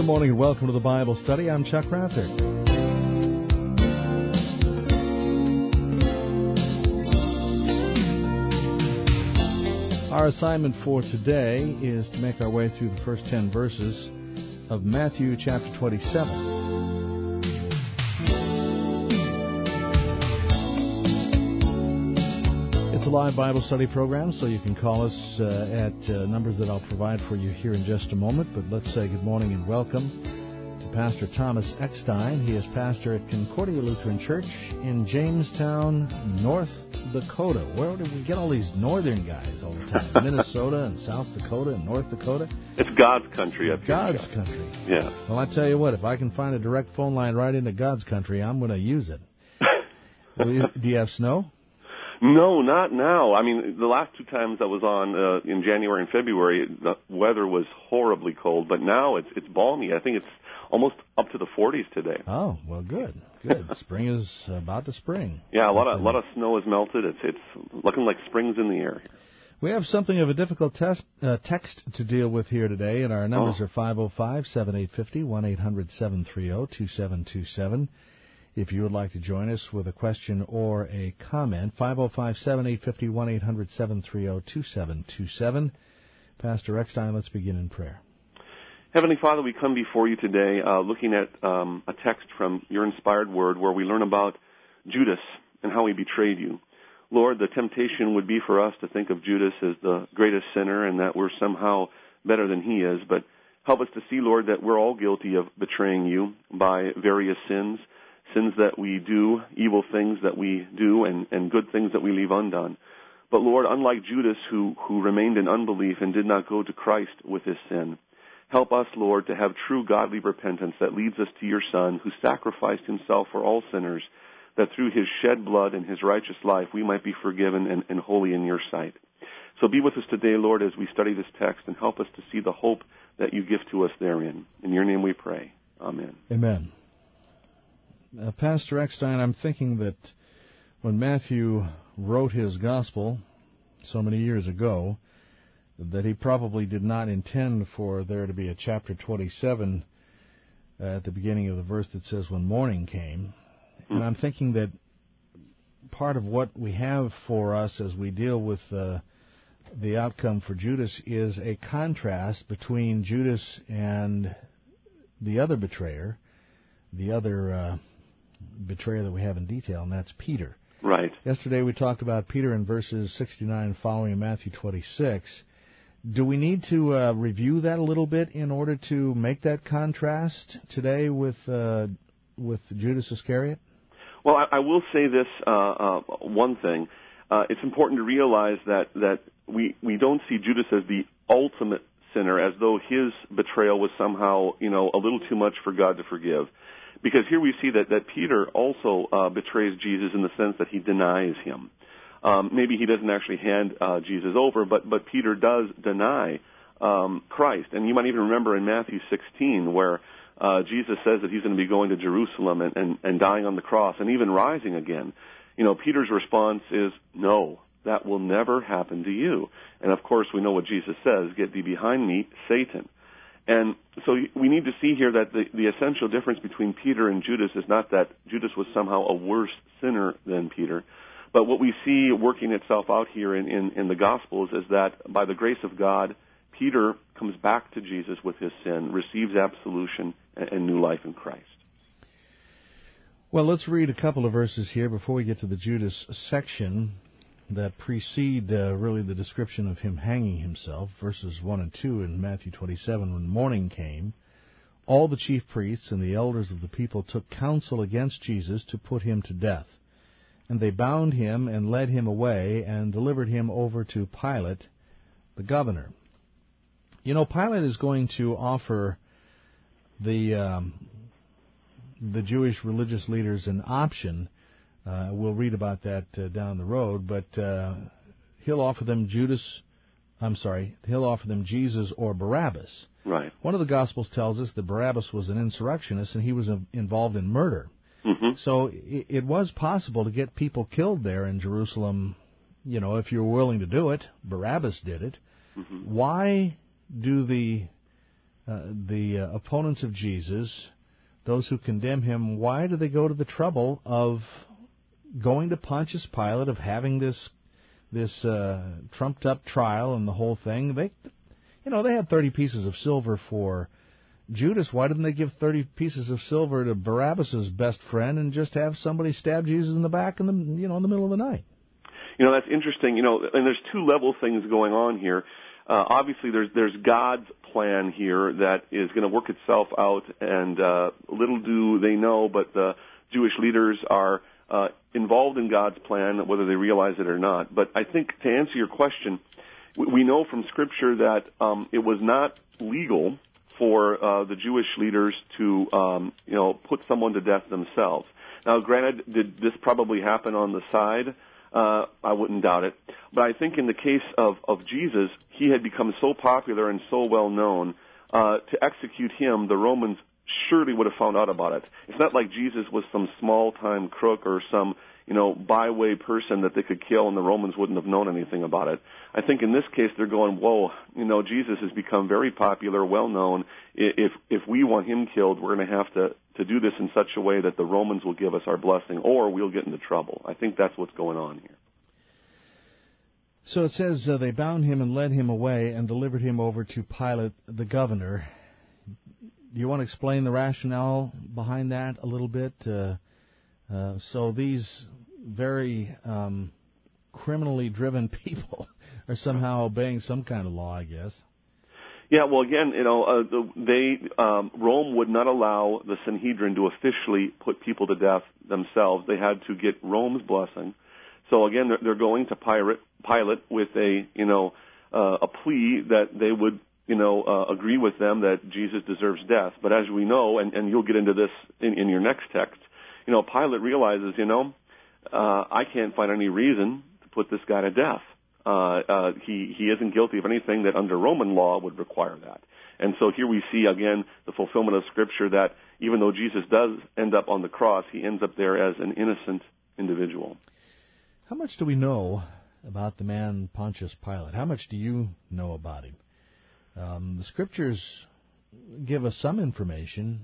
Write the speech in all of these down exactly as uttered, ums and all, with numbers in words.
Good morning and welcome to the Bible Study. I'm Chuck Rather. Our assignment for today is to make our way through the first ten verses of Matthew chapter twenty-seven. It's a live Bible study program, so you can call us uh, at uh, numbers that I'll provide for you here in just a moment. But let's say good morning and welcome to Pastor Thomas Eckstein. He is pastor at Concordia Lutheran Church in Jamestown, North Dakota. Where do we get all these northern guys all the time? Minnesota and South Dakota and North Dakota? It's God's country up here. God's country. Yeah. Well, I tell you what, if I can find a direct phone line right into God's country, I'm going to use it. Do you have snow? No, not now. I mean, the last two times I was on uh, in January and February, the weather was horribly cold, but now it's it's balmy. I think it's almost up to the forties today. Oh, well, good, good. Spring is about to spring. Yeah, a lot of a lot of snow has melted. It's it's looking like spring's in the air. We have something of a difficult test, uh, text to deal with here today, and our numbers oh. are five oh five, seven eight five oh, one eight hundred, seven three zero, two seven two seven. If you would like to join us with a question or a comment, five oh five, seven eight five oh, one eight hundred, seven three zero, two seven two seven. Pastor Eckstein, let's begin in prayer. Heavenly Father, we come before you today uh, looking at um, a text from your inspired word where we learn about Judas and how he betrayed you. Lord, the temptation would be for us to think of Judas as the greatest sinner and that we're somehow better than he is, but help us to see, Lord, that we're all guilty of betraying you by various sins. Sins that we do, evil things that we do, and, and good things that we leave undone. But Lord, unlike Judas, who, who remained in unbelief and did not go to Christ with his sin, help us, Lord, to have true godly repentance that leads us to your Son, who sacrificed himself for all sinners, that through his shed blood and his righteous life we might be forgiven and, and holy in your sight. So be with us today, Lord, as we study this text, and help us to see the hope that you give to us therein. In your name we pray. Amen. Amen. Uh, Pastor Eckstein, I'm thinking that when Matthew wrote his gospel so many years ago, that he probably did not intend for there to be a chapter twenty-seven uh, at the beginning of the verse that says, when morning came. Mm-hmm. And I'm thinking that part of what we have for us as we deal with uh, the outcome for Judas is a contrast between Judas and the other betrayer, the other uh, betrayer that we have in detail, and that's Peter. Right. Yesterday we talked about Peter in verses sixty-nine and following in Matthew twenty-six. Do we need to uh, review that a little bit in order to make that contrast today with uh, with Judas Iscariot? Well, I, I will say this uh, uh, one thing. Uh, it's important to realize that, that we, we don't see Judas as the ultimate sinner, as though his betrayal was somehow, you know, a little too much for God to forgive. Because here we see that, that Peter also uh, betrays Jesus in the sense that he denies him. Um, maybe he doesn't actually hand uh, Jesus over, but, but Peter does deny um, Christ. And you might even remember in Matthew sixteen where uh, Jesus says that he's going to be going to Jerusalem and, and, and dying on the cross and even rising again. You know, Peter's response is, no, that will never happen to you. And of course we know what Jesus says, get thee behind me, Satan. And so we need to see here that the, the essential difference between Peter and Judas is not that Judas was somehow a worse sinner than Peter, but what we see working itself out here in, in, in the Gospels is that by the grace of God, Peter comes back to Jesus with his sin, receives absolution and, and new life in Christ. Well, let's read a couple of verses here before we get to the Judas section that precede uh, really the description of him hanging himself, verses one and two in Matthew twenty-seven. When morning came, all the chief priests and the elders of the people took counsel against Jesus to put him to death. And they bound him and led him away and delivered him over to Pilate, the governor. You know, Pilate is going to offer the um, the Jewish religious leaders an option. Uh, we'll read about that uh, down the road, but uh, he'll offer them Judas, I'm sorry, he'll offer them Jesus or Barabbas. Right. One of the Gospels tells us that Barabbas was an insurrectionist and he was uh, involved in murder. Mm-hmm. So it, it was possible to get people killed there in Jerusalem, you know, if you were willing to do it. Barabbas did it. Mm-hmm. Why do the uh, the uh, opponents of Jesus, those who condemn him, why do they go to the trouble of going to Pontius Pilate, of having this this uh, trumped-up trial and the whole thing? They, you know, they had thirty pieces of silver for Judas. Why didn't they give thirty pieces of silver to Barabbas' best friend and just have somebody stab Jesus in the back in the, you know, in the middle of the night? You know, that's interesting. You know, and there's two level things going on here. Uh, obviously, there's there's God's plan here that is going to work itself out, and uh, little do they know, but the Jewish leaders are uh, involved in God's plan, whether they realize it or not. But I think to answer your question, we know from Scripture that um, it was not legal for uh, the Jewish leaders to, um, you know, put someone to death themselves. Now, granted, did this probably happen on the side? Uh, I wouldn't doubt it. But I think in the case of, of Jesus, he had become so popular and so well known, uh, to execute him, the Romans surely would have found out about it. It's not like Jesus was some small-time crook or some, you know, byway person that they could kill and the Romans wouldn't have known anything about it. I think in this case they're going, whoa, you know, Jesus has become very popular, well-known. If if we want him killed, we're going to have to, to do this in such a way that the Romans will give us our blessing or we'll get into trouble. I think that's what's going on here. So it says uh, they bound him and led him away and delivered him over to Pilate, the governor. Do you want to explain the rationale behind that a little bit? Uh, uh, so these very um, criminally driven people are somehow obeying some kind of law, I guess. Yeah, well, again, you know, uh, the, they um, Rome would not allow the Sanhedrin to officially put people to death themselves. They had to get Rome's blessing. So again, they're, they're going to Pilate, Pilate with a, you know, uh, a plea that they would, you know, uh, agree with them that Jesus deserves death. But as we know, and, and you'll get into this in, in your next text, you know, Pilate realizes, you know, uh, I can't find any reason to put this guy to death. Uh, uh, he, he isn't guilty of anything that under Roman law would require that. And so here we see, again, the fulfillment of Scripture that even though Jesus does end up on the cross, he ends up there as an innocent individual. How much do we know about the man Pontius Pilate? How much do you know about him? Um, the Scriptures give us some information.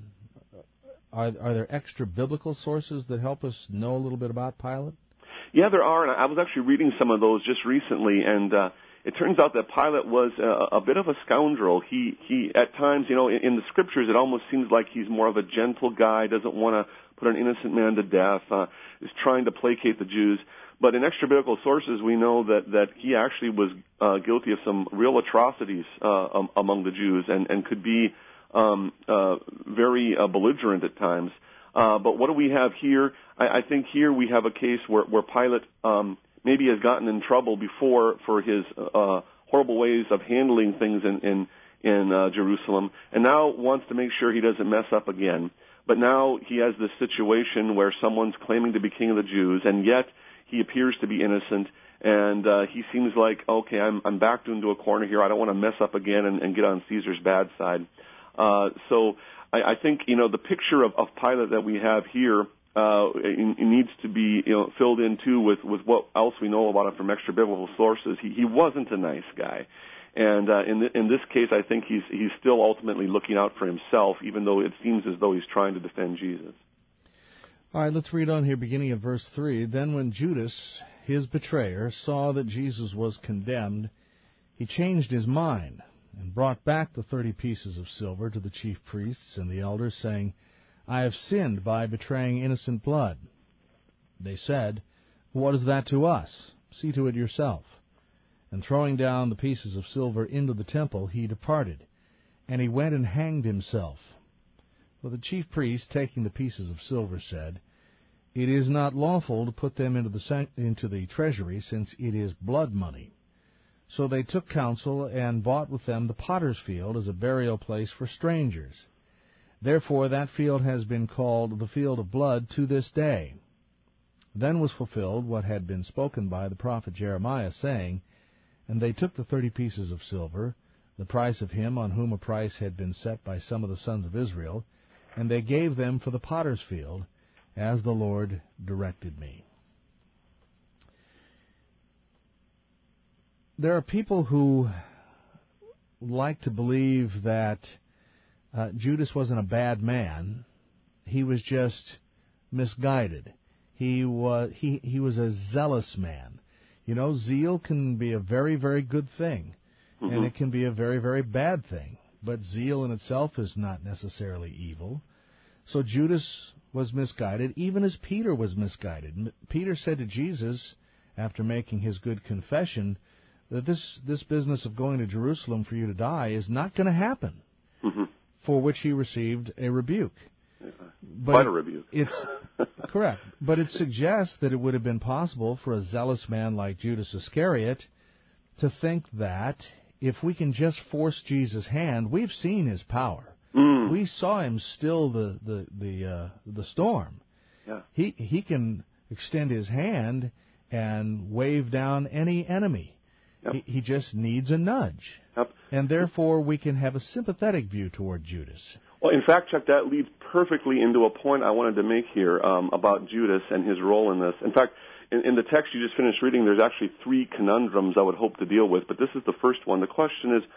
Are, are there extra biblical sources that help us know a little bit about Pilate? Yeah, there are, and I was actually reading some of those just recently, and uh, it turns out that Pilate was a, a bit of a scoundrel. He, he, at times, you know, in, in the Scriptures, it almost seems like he's more of a gentle guy, doesn't want to put an innocent man to death, uh, is trying to placate the Jews. But in extra biblical sources, we know that, that he actually was uh, guilty of some real atrocities uh, um, among the Jews, and, and could be um, uh, very uh, belligerent at times. Uh, but what do we have here? I, I think here we have a case where, where Pilate um, maybe has gotten in trouble before for his uh, horrible ways of handling things in in, in uh, Jerusalem, and now wants to make sure he doesn't mess up again. But now he has this situation where someone's claiming to be king of the Jews, and yet he appears to be innocent, and uh, he seems like, okay, I'm, I'm backed into a corner here. I don't want to mess up again and, and get on Caesar's bad side. Uh, so I, I think, you know, the picture of, of Pilate that we have here uh, it, it needs to be, you know, filled in too with, with what else we know about him from extra biblical sources. He, he wasn't a nice guy, and uh, in, the, in this case, I think he's he's still ultimately looking out for himself, even though it seems as though he's trying to defend Jesus. All right, let's read on here, beginning at verse three. Then when Judas, his betrayer, saw that Jesus was condemned, he changed his mind and brought back the thirty pieces of silver to the chief priests and the elders, saying, I have sinned by betraying innocent blood. They said, What is that to us? See to it yourself. And throwing down the pieces of silver into the temple, he departed, and he went and hanged himself. Well, the chief priest, taking the pieces of silver, said, It is not lawful to put them into the into the treasury, since it is blood money. So they took counsel and bought with them the potter's field as a burial place for strangers. Therefore that field has been called the field of blood to this day. Then was fulfilled what had been spoken by the prophet Jeremiah, saying, And they took the thirty pieces of silver, the price of him on whom a price had been set by some of the sons of Israel, and they gave them for the potter's field, as the Lord directed me. There are people who like to believe that uh, Judas wasn't a bad man. He was just misguided. He was he, he was a zealous man. You know, zeal can be a very, very good thing, mm-hmm. and it can be a very, very bad thing. But zeal in itself is not necessarily evil. So Judas was misguided, even as Peter was misguided. Peter said to Jesus, after making his good confession, that this, this business of going to Jerusalem for you to die is not going to happen, mm-hmm. for which he received a rebuke. Yeah. Quite a rebuke. It's correct. But it suggests that it would have been possible for a zealous man like Judas Iscariot to think that if we can just force Jesus' hand, we've seen his power. Mm. We saw him still the the the, uh, the storm. Yeah. He he can extend his hand and wave down any enemy. Yep. He, he just needs a nudge. Yep. And therefore we can have a sympathetic view toward Judas. Well, in fact, Chuck, that leads perfectly into a point I wanted to make here um, about Judas and his role in this. In fact, in, in the text you just finished reading, there's actually three conundrums I would hope to deal with, but this is the first one. The question is,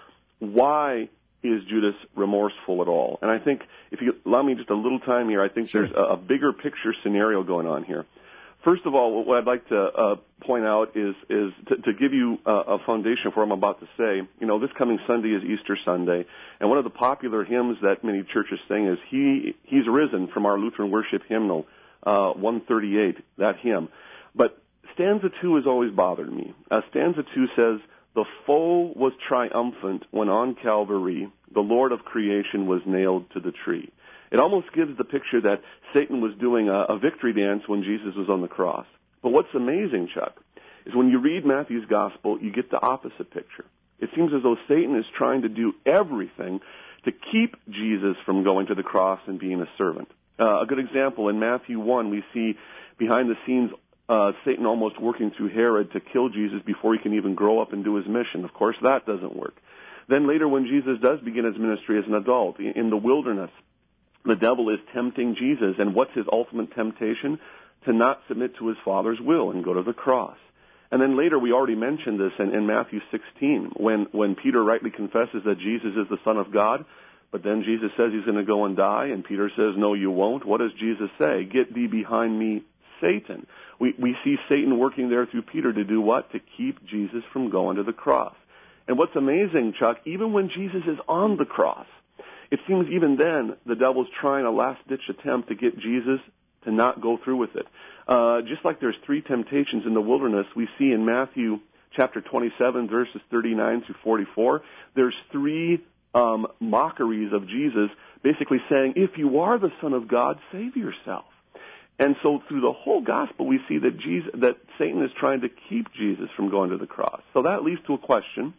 why is Judas remorseful at all? And I think, if you allow me just a little time here, I think sure. there's a, a bigger picture scenario going on here. First of all, what I'd like to uh, point out is is to, to give you uh, a foundation for what I'm about to say. You know, this coming Sunday is Easter Sunday, and one of the popular hymns that many churches sing is "He He's Risen" from our Lutheran worship hymnal, uh, one thirty-eight. That hymn, but stanza two has always bothered me. Uh, stanza two says, "The foe was triumphant when on Calvary the Lord of creation was nailed to the tree." It almost gives the picture that Satan was doing a, a victory dance when Jesus was on the cross. But what's amazing, Chuck, is when you read Matthew's gospel, you get the opposite picture. It seems as though Satan is trying to do everything to keep Jesus from going to the cross and being a servant. Uh, a good example, in Matthew one, we see behind the scenes uh, Satan almost working through Herod to kill Jesus before he can even grow up and do his mission. Of course, that doesn't work. Then later when Jesus does begin his ministry as an adult in the wilderness, the devil is tempting Jesus, and what's his ultimate temptation? To not submit to his Father's will and go to the cross. And then later, we already mentioned this in, in Matthew sixteen, when, when Peter rightly confesses that Jesus is the Son of God, but then Jesus says he's going to go and die, and Peter says, no, you won't. What does Jesus say? Get thee behind me, Satan. We, we see Satan working there through Peter to do what? To keep Jesus from going to the cross. And what's amazing, Chuck, even when Jesus is on the cross, it seems even then the devil's trying a last-ditch attempt to get Jesus to not go through with it. Uh, just like there's three temptations in the wilderness, we see in Matthew chapter twenty-seven, verses thirty-nine through forty-four, there's three um, mockeries of Jesus basically saying, if you are the Son of God, save yourself. And so through the whole gospel, we see that Jesus, that Satan is trying to keep Jesus from going to the cross. So that leads to a question.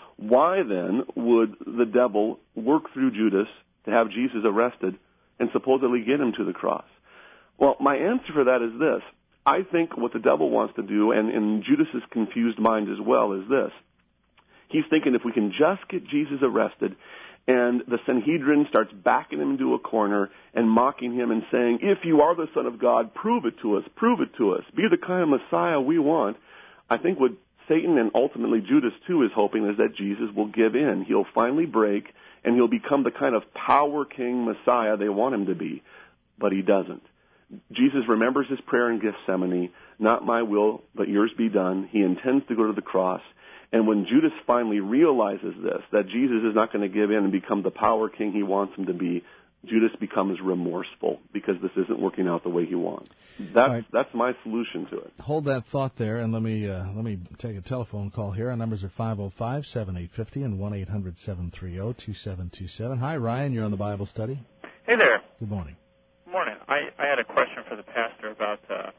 Why then would the devil work through Judas to have Jesus arrested and supposedly get him to the cross? Well, my answer for that is this. I think what the devil wants to do, and in Judas's confused mind as well, is this. He's thinking if we can just get Jesus arrested and the Sanhedrin starts backing him into a corner and mocking him and saying, if you are the Son of God, prove it to us, prove it to us, be the kind of Messiah we want, I think what Satan and ultimately Judas, too, is hoping is that Jesus will give in. He'll finally break, and he'll become the kind of power king Messiah they want him to be. But he doesn't. Jesus remembers his prayer in Gethsemane, not my will, but yours be done. He intends to go to the cross. And when Judas finally realizes this, that Jesus is not going to give in and become the power king he wants him to be, Judas becomes remorseful because this isn't working out the way he wants. That's right. That's my solution to it. Hold that thought there, and let me uh, let me take a telephone call here. Our numbers are five oh five, seven eight five oh and one eight hundred, seven three oh, two seven two seven. Hi, Ryan. You're on the Bible Study. Hey there. Good morning. Good morning. I, I had a question for the pastor about,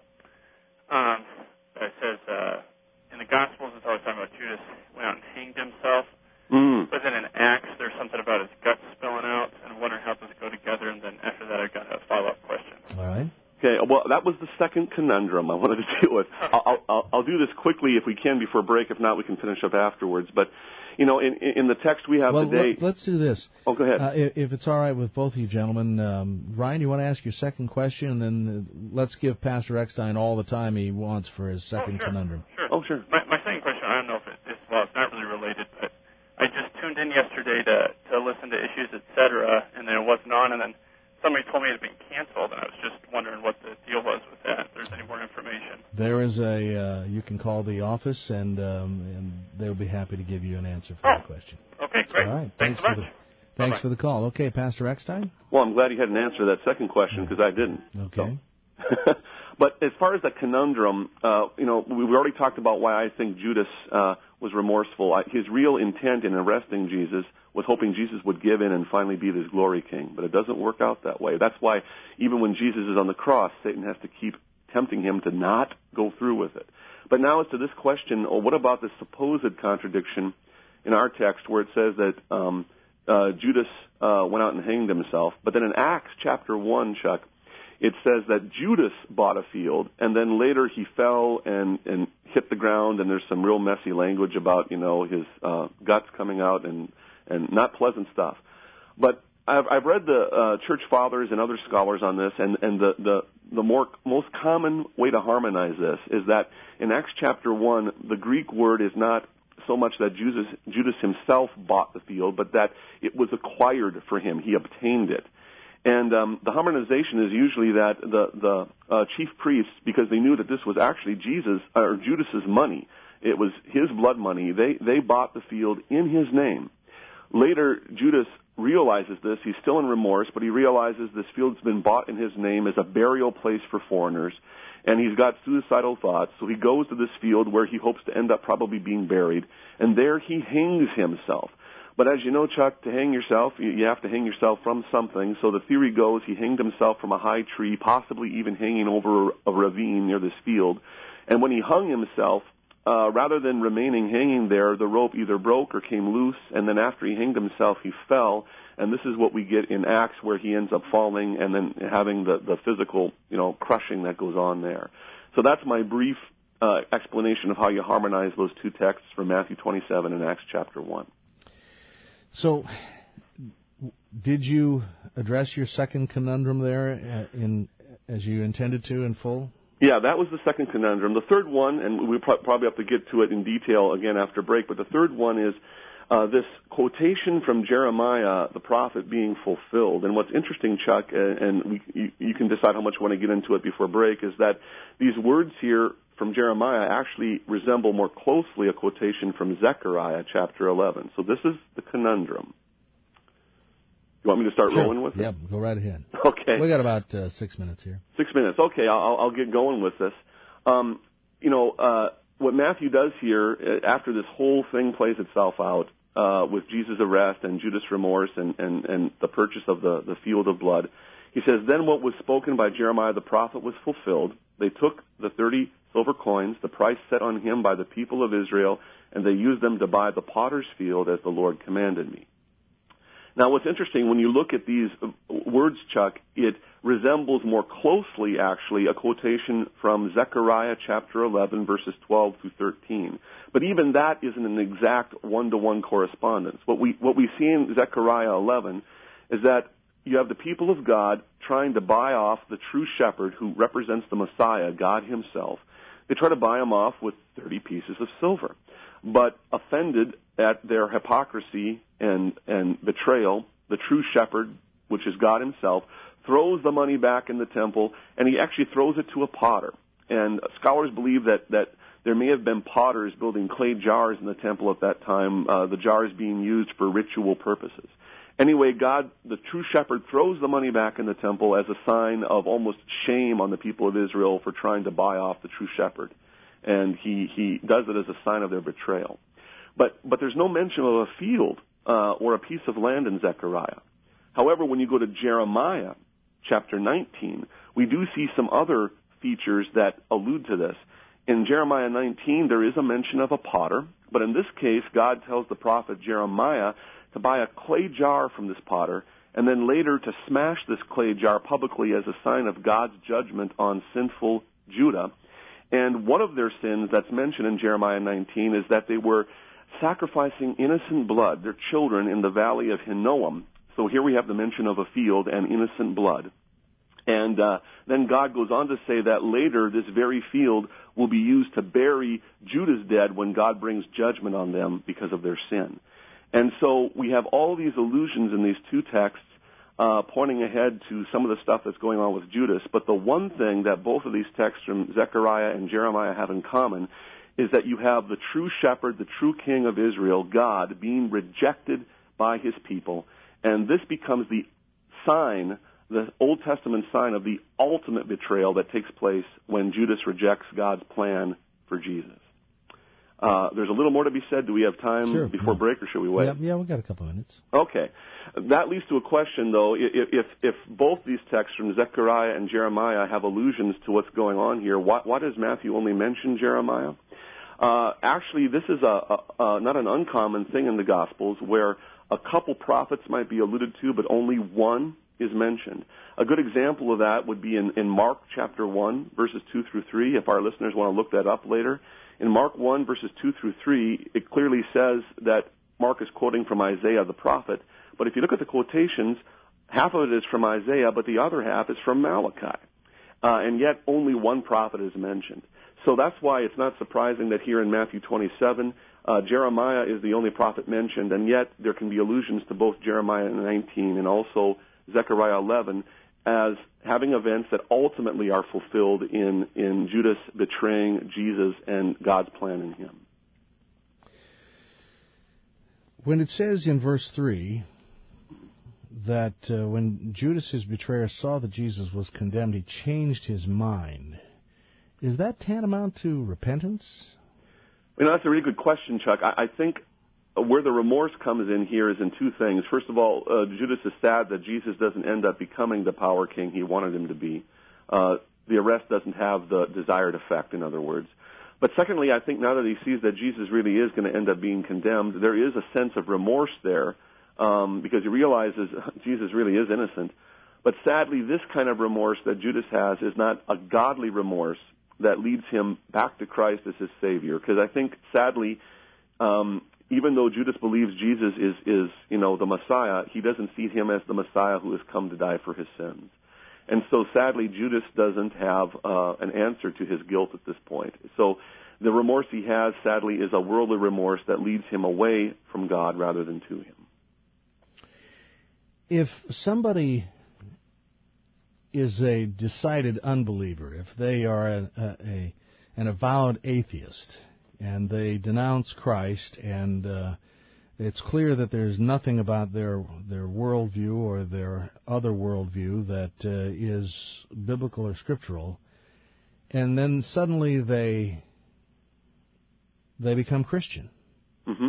uh, um, it says uh, in the Gospels it's always talking about Judas went out and hanged himself. Mm. But then in Acts, there's something about his guts spilling out, and I'm wondering how those go together. And then after that, I've got a follow-up question. All right. Okay. Well, that was the second conundrum I wanted to deal with. I'll, I'll, I'll do this quickly if we can before break. If not, we can finish up afterwards. But, you know, in, in the text we have well, today. Well, let's do this. Oh, go ahead. Uh, if, if it's all right with both of you gentlemen, um, Ryan, you want to ask your second question, and then uh, let's give Pastor Eckstein all the time he wants for his second oh, sure. conundrum. Sure. Oh, sure. My, my second question, I don't know if it is, well, it's not really related, but I just tuned in yesterday to, to listen to Issues, et cetera, and then it wasn't on, and then somebody told me it had been canceled, and I was just wondering what the deal was with that, if there's any more information. There is a, uh, you can call the office, and um, and they'll be happy to give you an answer for oh. that question. Okay, great. All right. Thanks, Thanks so for much. the, thanks Bye-bye. for the call. Okay, Pastor Eckstein? Well, I'm glad you had an answer to that second question, because I didn't. Okay. So. But as far as the conundrum, uh, you know, we've already talked about why I think Judas uh, was remorseful. His real intent in arresting Jesus was hoping Jesus would give in and finally be this glory king. But it doesn't work out that way. That's why even when Jesus is on the cross, Satan has to keep tempting him to not go through with it. But now as to this question, oh, what about this supposed contradiction in our text where it says that um, uh, Judas uh, went out and hanged himself? But then in Acts chapter one, Chuck, it says that Judas bought a field, and then later he fell and, and hit the ground, and there's some real messy language about, you know, his uh, guts coming out and, and not pleasant stuff. But I've, I've read the uh, church fathers and other scholars on this, and, and the, the, the more, most common way to harmonize this is that in Acts chapter one, the Greek word is not so much that Judas, Judas himself bought the field, but that it was acquired for him. He obtained it. And um, the harmonization is usually that the, the uh, chief priests, because they knew that this was actually Jesus or Judas's money, it was his blood money, they, they bought the field in his name. Later, Judas realizes this. He's still in remorse, but he realizes this field's been bought in his name as a burial place for foreigners, and he's got suicidal thoughts, so he goes to this field where he hopes to end up probably being buried, and there he hangs himself. But as you know, Chuck, to hang yourself, you have to hang yourself from something. So the theory goes he hanged himself from a high tree, possibly even hanging over a ravine near this field. And when he hung himself, uh, rather than remaining hanging there, the rope either broke or came loose. And then after he hanged himself, he fell. And this is what we get in Acts, where he ends up falling and then having the, the physical, you know, crushing that goes on there. So that's my brief uh, explanation of how you harmonize those two texts from Matthew twenty-seven and Acts chapter one. So, did you address your second conundrum there in as you intended to in full? Yeah, that was the second conundrum. The third one, and we probably have to get to it in detail again after break, but the third one is uh, this quotation from Jeremiah, the prophet, being fulfilled. And what's interesting, Chuck, and we, you, you can decide how much you want to get into it before break, is that these words here from Jeremiah actually resemble more closely a quotation from Zechariah chapter eleven. So this is the conundrum. You want me to start sure. rolling with it? Yeah, go right ahead. Okay. We got about uh, six minutes here. Six minutes. Okay, I'll, I'll get going with this. Um, you know, uh, what Matthew does here, after this whole thing plays itself out uh, with Jesus' arrest and Judas' remorse and, and, and the purchase of the, the field of blood, he says, then what was spoken by Jeremiah the prophet was fulfilled. They took the thirty silver coins, the price set on him by the people of Israel, and they used them to buy the potter's field as the Lord commanded me. Now, what's interesting, when you look at these words, Chuck, it resembles more closely, actually, a quotation from Zechariah chapter eleven, verses twelve through thirteen. But even that isn't an exact one-to-one correspondence. What we, what we see in Zechariah eleven is that you have the people of God trying to buy off the true shepherd who represents the Messiah, God himself. They try to buy him off with thirty pieces of silver. But offended at their hypocrisy and, and betrayal, the true shepherd, which is God himself, throws the money back in the temple, and he actually throws it to a potter. And scholars believe that, that there may have been potters building clay jars in the temple at that time, uh, the jars being used for ritual purposes. Anyway, God, the true shepherd, throws the money back in the temple as a sign of almost shame on the people of Israel for trying to buy off the true shepherd. And he, he does it as a sign of their betrayal. But, but there's no mention of a field uh, or a piece of land in Zechariah. However, when you go to Jeremiah chapter nineteen, we do see some other features that allude to this. In Jeremiah nineteen, there is a mention of a potter, but in this case, God tells the prophet Jeremiah to buy a clay jar from this potter, and then later to smash this clay jar publicly as a sign of God's judgment on sinful Judah. And one of their sins that's mentioned in Jeremiah nineteen is that they were sacrificing innocent blood, their children, in the valley of Hinnom. So here we have the mention of a field and innocent blood. And uh, then God goes on to say that later this very field will be used to bury Judah's dead when God brings judgment on them because of their sin. And so we have all these allusions in these two texts uh, pointing ahead to some of the stuff that's going on with Judas. But the one thing that both of these texts from Zechariah and Jeremiah have in common is that you have the true shepherd, the true king of Israel, God, being rejected by his people. And this becomes the sign, the Old Testament sign of the ultimate betrayal that takes place when Judas rejects God's plan for Jesus. Uh, there's a little more to be said. Do we have time sure. before yeah. break, or should we wait? Yeah, yeah, we've got a couple of minutes. Okay. That leads to a question, though. If, if, if both these texts from Zechariah and Jeremiah have allusions to what's going on here, why, why does Matthew only mention Jeremiah? Uh, actually, this is a, a, a not an uncommon thing in the Gospels where a couple prophets might be alluded to, but only one is mentioned. A good example of that would be in, in Mark chapter one, verses two through three, if our listeners want to look that up later. In Mark one, verses two through three, it clearly says that Mark is quoting from Isaiah the prophet. But if you look at the quotations, half of it is from Isaiah, but the other half is from Malachi. Uh, and yet only one prophet is mentioned. So that's why it's not surprising that here in Matthew twenty-seven, uh, Jeremiah is the only prophet mentioned, and yet there can be allusions to both Jeremiah nineteen and also Zechariah eleven as having events that ultimately are fulfilled in, in Judas betraying Jesus and God's plan in him. When it says in verse three that uh, when Judas, his betrayer, saw that Jesus was condemned, he changed his mind, is that tantamount to repentance? You know, that's a really good question, Chuck. I, I think where the remorse comes in here is in two things. First of all, uh, Judas is sad that Jesus doesn't end up becoming the power king he wanted him to be. Uh, the arrest doesn't have the desired effect, in other words. But secondly, I think now that he sees that Jesus really is going to end up being condemned, there is a sense of remorse there um, because he realizes Jesus really is innocent. But sadly, this kind of remorse that Judas has is not a godly remorse that leads him back to Christ as his Savior. Because I think, sadly, um, even though Judas believes Jesus is, is, you know, the Messiah, he doesn't see him as the Messiah who has come to die for his sins. And so, sadly, Judas doesn't have uh, an answer to his guilt at this point. So the remorse he has, sadly, is a worldly remorse that leads him away from God rather than to him. If somebody is a decided unbeliever, if they are a, a, a an avowed atheist, and they denounce Christ, and uh, it's clear that there's nothing about their their worldview or their other worldview that uh, is biblical or scriptural, and then suddenly they they become Christian. Mm-hmm.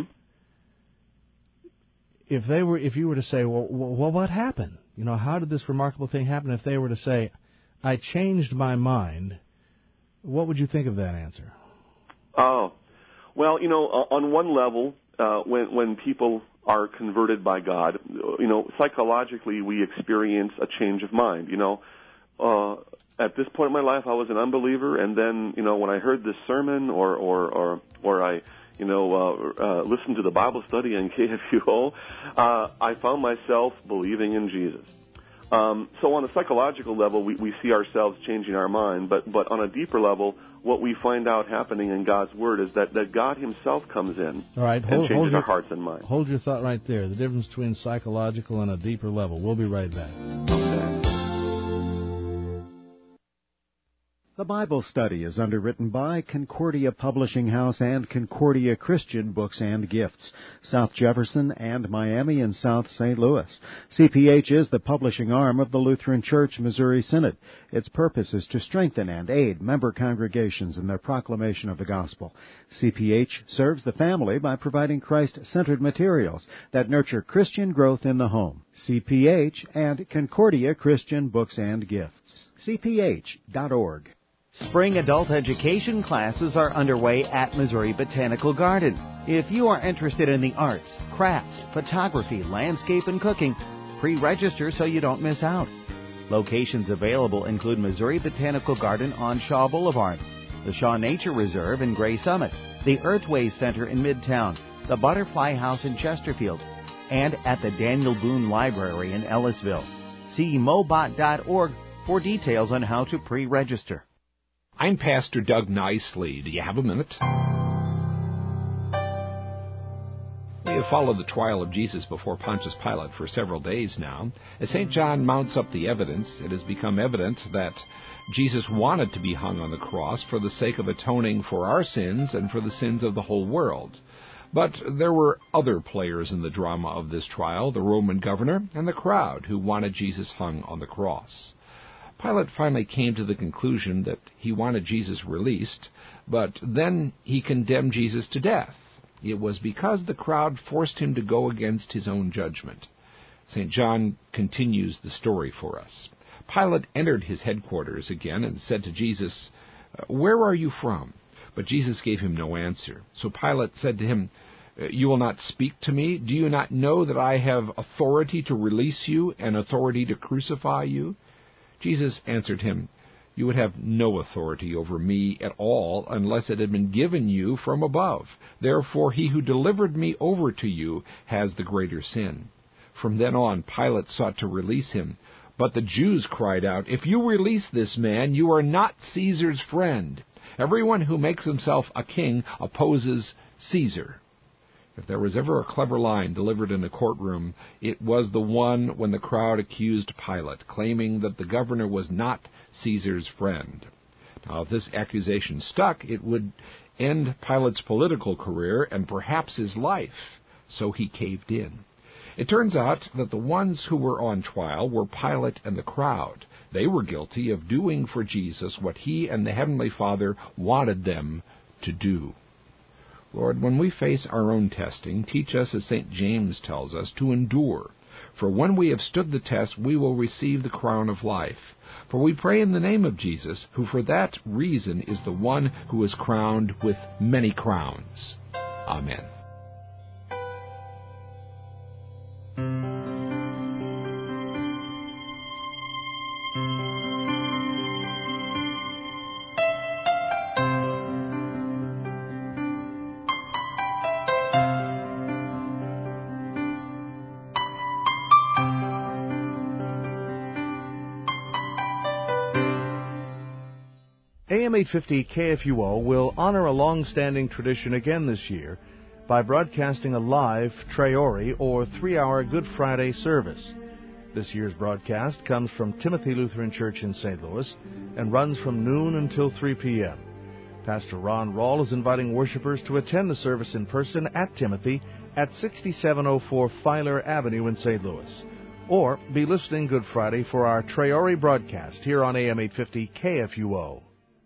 If they were, if you were to say, well, well, what happened? You know, how did this remarkable thing happen? If they were to say, I changed my mind, what would you think of that answer? Oh, well, you know, on one level, uh, when when people are converted by God, you know, psychologically we experience a change of mind. You know, uh, at this point in my life, I was an unbeliever, and then, you know, when I heard this sermon, or or or, or I, you know, uh, uh, listened to the Bible study on K F U O, uh, I found myself believing in Jesus. Um, so on a psychological level, we, we see ourselves changing our mind, but, but on a deeper level, what we find out happening in God's Word is that, that God himself comes in All right, and hold, changes hold your, our hearts and minds. Hold your thought right there, the difference between psychological and a deeper level. We'll be right back. Okay. The Bible Study is underwritten by Concordia Publishing House and Concordia Christian Books and Gifts, South Jefferson and Miami and South Saint Louis. C P H is the publishing arm of the Lutheran Church Missouri Synod. Its purpose is to strengthen and aid member congregations in their proclamation of the gospel. C P H serves the family by providing Christ-centered materials that nurture Christian growth in the home. C P H and Concordia Christian Books and Gifts. C P H dot org. Spring adult education classes are underway at Missouri Botanical Garden. If you are interested in the arts, crafts, photography, landscape, and cooking, pre-register so you don't miss out. Locations available include Missouri Botanical Garden on Shaw Boulevard, the Shaw Nature Reserve in Gray Summit, the Earthways Center in Midtown, the Butterfly House in Chesterfield, and at the Daniel Boone Library in Ellisville. See mobot dot org for details on how to pre-register. I'm Pastor Doug Nicely. Do you have a minute? We have have followed the trial of Jesus before Pontius Pilate for several days now. As Saint John mounts up the evidence, it has become evident that Jesus wanted to be hung on the cross for the sake of atoning for our sins and for the sins of the whole world. But there were other players in the drama of this trial, the Roman governor and the crowd who wanted Jesus hung on the cross. Pilate finally came to the conclusion that he wanted Jesus released, but then he condemned Jesus to death. It was because the crowd forced him to go against his own judgment. Saint John continues the story for us. Pilate entered his headquarters again and said to Jesus, "Where are you from?" But Jesus gave him no answer. So Pilate said to him, "You will not speak to me? Do you not know that I have authority to release you and authority to crucify you?" Jesus answered him, "You would have no authority over me at all unless it had been given you from above. Therefore he who delivered me over to you has the greater sin." From then on, Pilate sought to release him. But the Jews cried out, "If you release this man, you are not Caesar's friend. Everyone who makes himself a king opposes Caesar." If there was ever a clever line delivered in a courtroom, it was the one when the crowd accused Pilate, claiming that the governor was not Caesar's friend. Now, if this accusation stuck, it would end Pilate's political career and perhaps his life. So he caved in. It turns out that the ones who were on trial were Pilate and the crowd. They were guilty of doing for Jesus what he and the Heavenly Father wanted them to do. Lord, when we face our own testing, teach us, as Saint James tells us, to endure. For when we have stood the test, we will receive the crown of life. For we pray in the name of Jesus, who for that reason is the one who is crowned with many crowns. Amen. A M eight fifty K F U O will honor a long-standing tradition again this year by broadcasting a live Traore, or three-hour Good Friday service. This year's broadcast comes from Timothy Lutheran Church in Saint Louis and runs from noon until three p.m. Pastor Ron Rawl is inviting worshipers to attend the service in person at Timothy at sixty-seven oh four Filer Avenue in Saint Louis. Or be listening Good Friday for our Traore broadcast here on A M eight fifty K F U O.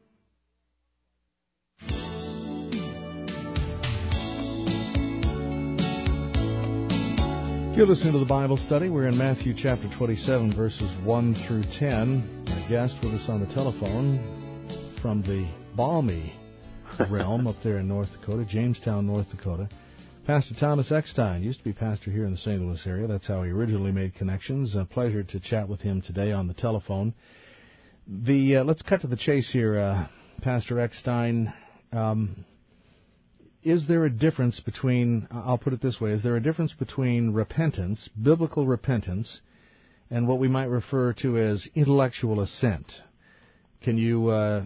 You're listening to the Bible study. We're in Matthew chapter twenty-seven, verses one through ten. Our guest with us on the telephone from the balmy realm up there in North Dakota, Jamestown, North Dakota, Pastor Thomas Eckstein. Used to be pastor here in the Saint Louis area. That's how he originally made connections. A pleasure to chat with him today on the telephone. The uh, let's cut to the chase here, uh, Pastor Eckstein. Um, Is there a difference between, I'll put it this way, is there a difference between repentance, biblical repentance, and what we might refer to as intellectual assent? Can you uh,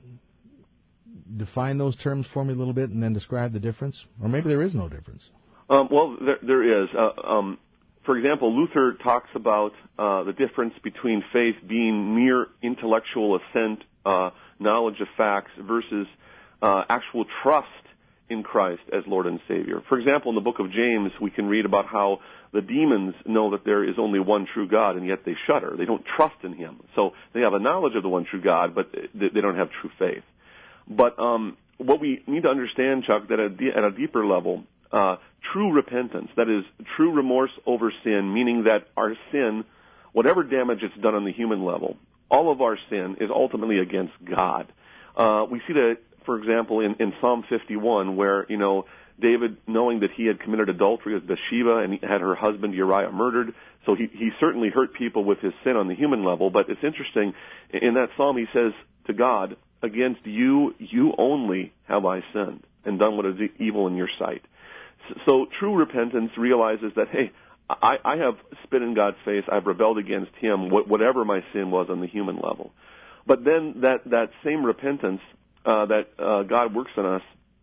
define those terms for me a little bit and then describe the difference? Or maybe there is no difference. Um, well, there, there is. Uh, um, for example, Luther talks about uh, the difference between faith being mere intellectual assent, uh, knowledge of facts, versus uh, actual trust in Christ as Lord and Savior. For example, in the book of James, we can read about how the demons know that there is only one true God, and yet they shudder. They don't trust in Him. So they have a knowledge of the one true God, but they don't have true faith. But um, what we need to understand, Chuck, that at a deeper level, uh, true repentance, that is, true remorse over sin, meaning that our sin, whatever damage it's done on the human level, all of our sin is ultimately against God. Uh, we see that, for example, in, in Psalm fifty-one, where, you know, David, knowing that he had committed adultery with Bathsheba and he had her husband Uriah murdered, so he, he certainly hurt people with his sin on the human level. But it's interesting, in that psalm he says to God, "Against you, you only have I sinned and done what is evil in your sight." So, so true repentance realizes that, hey, I, I have spit in God's face, I've rebelled against Him, whatever my sin was on the human level. But then that, that same repentance Uh, that uh, God works in us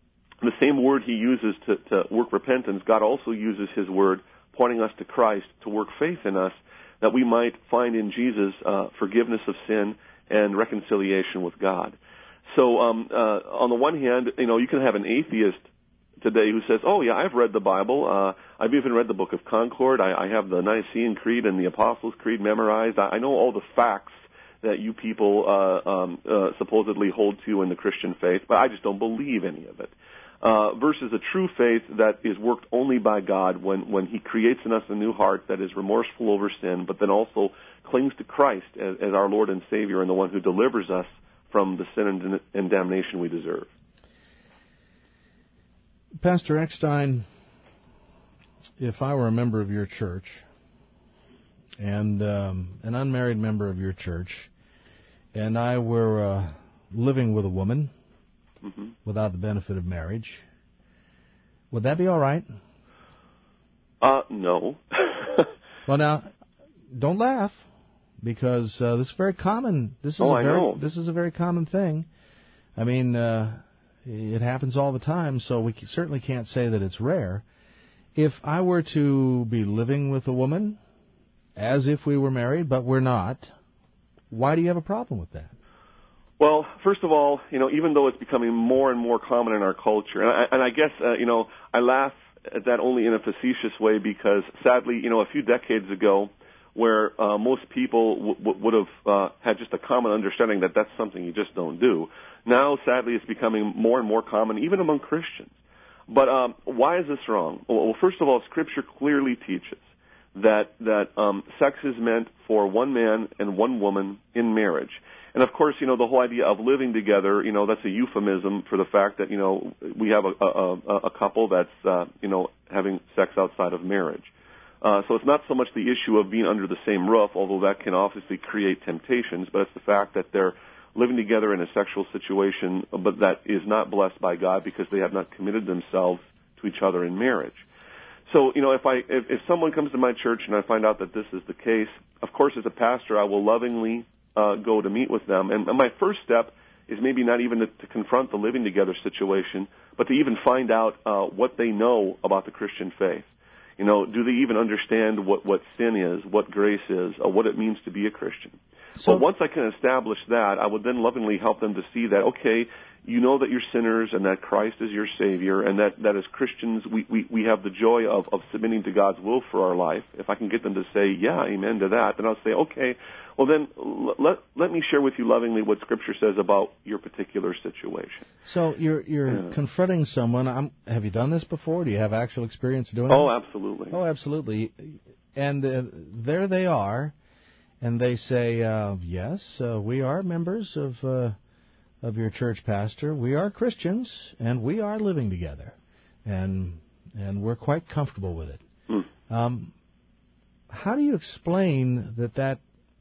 The same word he uses to, to work repentance, God also uses his word pointing us to Christ to work faith in us, that we might find in Jesus uh, forgiveness of sin and reconciliation with God. So um, uh, on the one hand, you know, you can have an atheist today who says, oh, yeah, I've read the Bible. Uh, I've even read the Book of Concord. I, I have the Nicene Creed and the Apostles' Creed memorized. I, I know all the facts that you people uh, um, uh, supposedly hold to in the Christian faith, but I just don't believe any of it. Uh, versus a true faith that is worked only by God when, when he creates in us a new heart that is remorseful over sin, but then also clings to Christ as, as our Lord and Savior and the one who delivers us from the sin and, and damnation we deserve. Pastor Eckstein, if I were a member of your church and um, an unmarried member of your church, and I were uh, living with a woman mm-hmm. without the benefit of marriage, would that be all right? Uh, no. Well, now, don't laugh, because uh, this is very common. This is oh, a very, I know. This is a very common thing. I mean, uh, it happens all the time, so we certainly can't say that it's rare. If I were to be living with a woman as if we were married, but we're not, why do you have a problem with that? Well, first of all, you know, even though it's becoming more and more common in our culture, and I, and I guess, uh, you know, I laugh at that only in a facetious way because, sadly, you know, a few decades ago, where uh, most people w- w- would have uh, had just a common understanding that that's something you just don't do. Now, sadly, it's becoming more and more common, even among Christians. But um, why is this wrong? Well, first of all, Scripture clearly teaches that that um, sex is meant for one man and one woman in marriage. And, of course, you know, the whole idea of living together, you know, that's a euphemism for the fact that, you know, we have a, a, a couple that's, uh, you know, having sex outside of marriage. Uh, so it's not so much the issue of being under the same roof, although that can obviously create temptations, but it's the fact that they're living together in a sexual situation, but that is not blessed by God because they have not committed themselves to each other in marriage. So, you know, if I if, if someone comes to my church and I find out that this is the case, of course, as a pastor, I will lovingly uh, go to meet with them. And, and my first step is maybe not even to, to confront the living together situation, but to even find out uh, what they know about the Christian faith. You know, do they even understand what, what sin is, what grace is, or what it means to be a Christian? So but once I can establish that, I would then lovingly help them to see that, okay, you know that you're sinners and that Christ is your Savior, and that, that as Christians we, we, we have the joy of, of submitting to God's will for our life. If I can get them to say, yeah, amen to that, then I'll say, okay, well then let, let me share with you lovingly what Scripture says about your particular situation. So you're you're yeah. confronting someone. I'm, have you done this before? Do you have actual experience doing oh, this? Oh, absolutely. Oh, absolutely. And uh, there they are, and they say, uh, yes, uh, we are members of uh, of your church, Pastor. We are Christians, and we are living together, and and we're quite comfortable with it. Mm. Um, how do you explain that that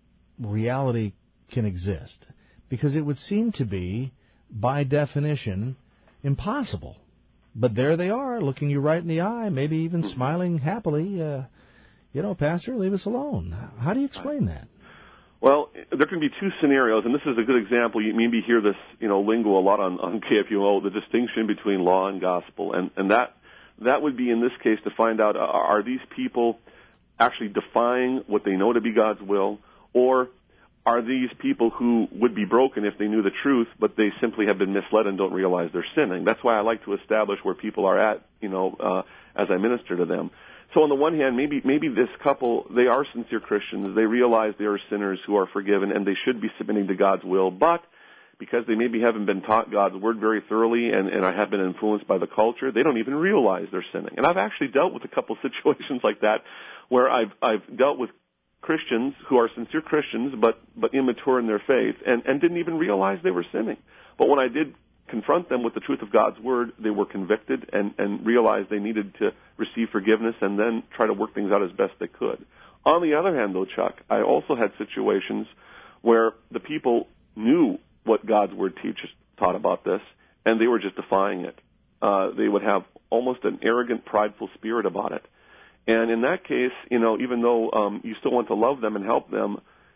reality can exist? Because it would seem to be, by definition, impossible. But there they are, looking you right in the eye, maybe even mm. smiling happily. Uh, you know, Pastor, leave us alone. How do you explain that? Well, there can be two scenarios, and this is a good example. You maybe hear this, you know, lingo a lot on, on K F U O, the distinction between law and gospel, and and that that would be in this case to find out, are, are these people actually defying what they know to be God's will, or are these people who would be broken if they knew the truth, but they simply have been misled and don't realize they're sinning? That's why I like to establish where people are at, you know, uh, as I minister to them. So on the one hand, maybe maybe this couple, they are sincere Christians. They realize they are sinners who are forgiven, and they should be submitting to God's will. But because they maybe haven't been taught God's word very thoroughly and, and have been influenced by the culture, they don't even realize they're sinning. And I've actually dealt with a couple situations like that where I've I've dealt with Christians who are sincere Christians but, but immature in their faith and, and didn't even realize they were sinning. But when I did confront them with the truth of God's word, they were convicted and, and realized they needed to receive forgiveness and then try to work things out as best they could. On the other hand, though, Chuck, I also had situations where the people knew what God's word teaches taught about this, and they were just defying it. Uh, they would have almost an arrogant, prideful spirit about it. And in that case, you know, even though um, you still want to love them and help them,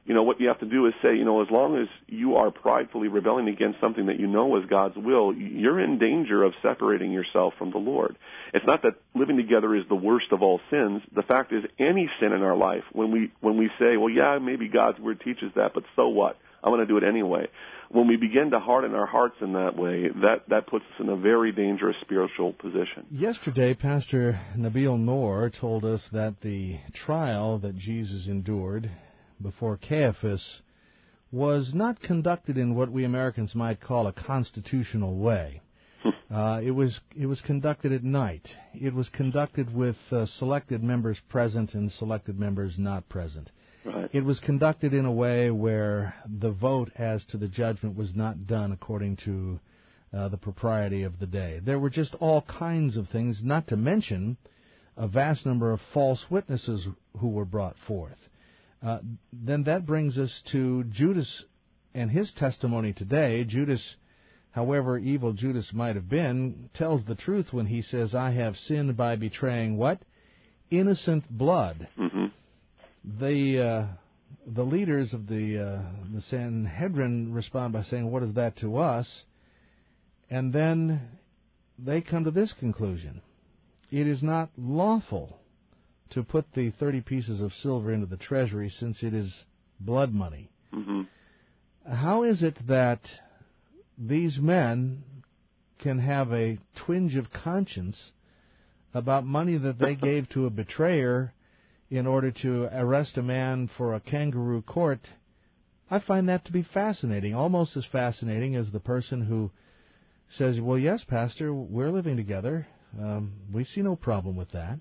you know, what you have to do is say, you know, as long as you are pridefully rebelling against something that you know is God's will, you're in danger of separating yourself from the Lord. It's not that living together is the worst of all sins. The fact is, any sin in our life, when we when we say, well, yeah, maybe God's Word teaches that, but so what? I'm going to do it anyway. When we begin to harden our hearts in that way, that, that puts us in a very dangerous spiritual position. Yesterday, Pastor Nabil Noor told us that the trial that Jesus endured before Caiaphas was not conducted in what we Americans might call a constitutional way. Uh, it was it was conducted at night. It was conducted with uh, selected members present and selected members not present. Right. It was conducted in a way where the vote as to the judgment was not done according to uh, the propriety of the day. There were just all kinds of things, not to mention a vast number of false witnesses who were brought forth. Uh, then that brings us to Judas and his testimony today. Judas, however evil Judas might have been, tells the truth when he says, I have sinned by betraying what? Innocent blood. Mm-hmm. The uh, the leaders of the uh, the Sanhedrin respond by saying, what is that to us? And then they come to this conclusion. It is not lawful to put the thirty pieces of silver into the treasury, since it is blood money. Mm-hmm. How is it that these men can have a twinge of conscience about money that they gave to a betrayer in order to arrest a man for a kangaroo court? I find that to be fascinating, almost as fascinating as the person who says, well, yes, Pastor, we're living together. Um, we see no problem with that.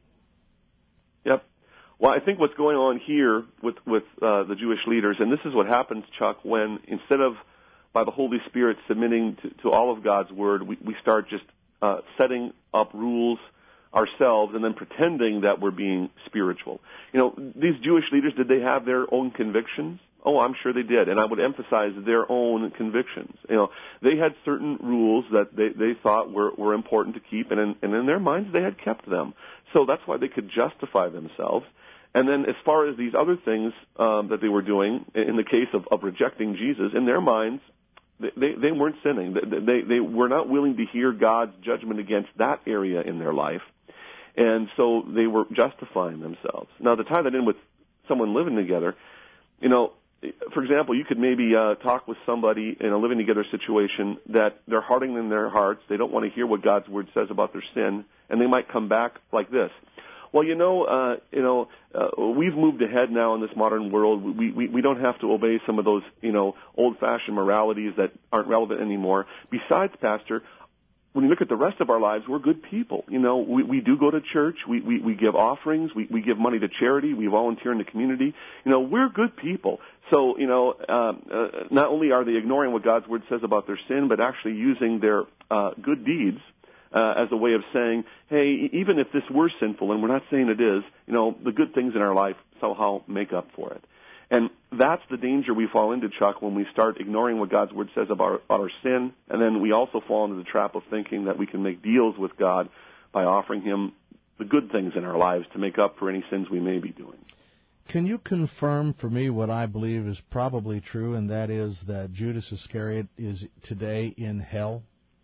Yep. Well, I think what's going on here with, with uh, the Jewish leaders, and this is what happens, Chuck, when instead of by the Holy Spirit submitting to, to all of God's Word, we, we start just uh, setting up rules ourselves and then pretending that we're being spiritual. You know, these Jewish leaders, did they have their own convictions? Oh, I'm sure they did, and I would emphasize their own convictions. You know, they had certain rules that they, they thought were, were important to keep, and in, and in their minds they had kept them. So that's why they could justify themselves. And then as far as these other things um, that they were doing, in the case of, of rejecting Jesus, in their minds, they, they, they weren't sinning. They, they, they were not willing to hear God's judgment against that area in their life. And so they were justifying themselves. Now, to tie that in with someone living together, you know, for example, you could maybe uh, talk with somebody in a living together situation that they're hardening in their hearts. They don't want to hear what God's Word says about their sin, and they might come back like this. Well, you know, uh, you know, uh, we've moved ahead now in this modern world. We, we we don't have to obey some of those, you know, old-fashioned moralities that aren't relevant anymore. Besides, Pastor, when you look at the rest of our lives, we're good people. You know, we, we do go to church. We, we, we give offerings. We, we give money to charity. We volunteer in the community. You know, we're good people. So, you know, um, uh, not only are they ignoring what God's Word says about their sin, but actually using their uh, good deeds uh, as a way of saying, hey, even if this were sinful, and we're not saying it is, you know, the good things in our life somehow make up for it. And that's the danger we fall into, Chuck, when we start ignoring what God's Word says about our, about our sin, and then we also fall into the trap of thinking that we can make deals with God by offering Him the good things in our lives to make up for any sins we may be doing. Can you confirm for me what I believe is probably true, and that is that Judas Iscariot is today in hell?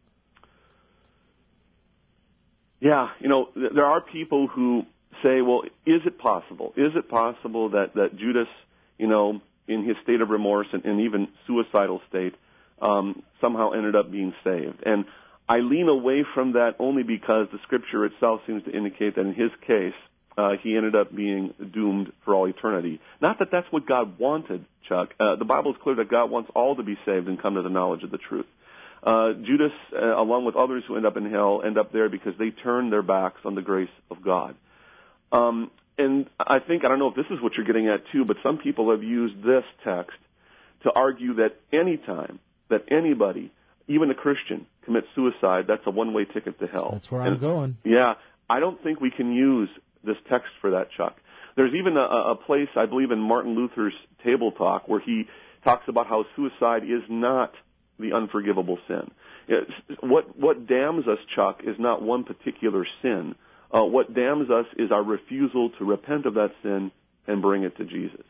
Yeah, you know, there are people who say, well, is it possible? Is it possible that, that Judas, you know, in his state of remorse and, and even suicidal state, um, somehow ended up being saved? And I lean away from that only because the Scripture itself seems to indicate that in his case, uh, he ended up being doomed for all eternity. Not that that's what God wanted, Chuck. Uh, the Bible is clear that God wants all to be saved and come to the knowledge of the truth. Uh, Judas, uh, along with others who end up in hell, end up there because they turn their backs on the grace of God. Um, and I think, I don't know if this is what you're getting at too, but some people have used this text to argue that any time that anybody, even a Christian, commits suicide, that's a one-way ticket to hell. That's where and, I'm going. Yeah, I don't think we can use this text for that, Chuck. There's even a, a place, I believe, in Martin Luther's Table Talk where he talks about how suicide is not the unforgivable sin. It's, what what damns us, Chuck, is not one particular sin. Uh, what damns us is our refusal to repent of that sin and bring it to Jesus.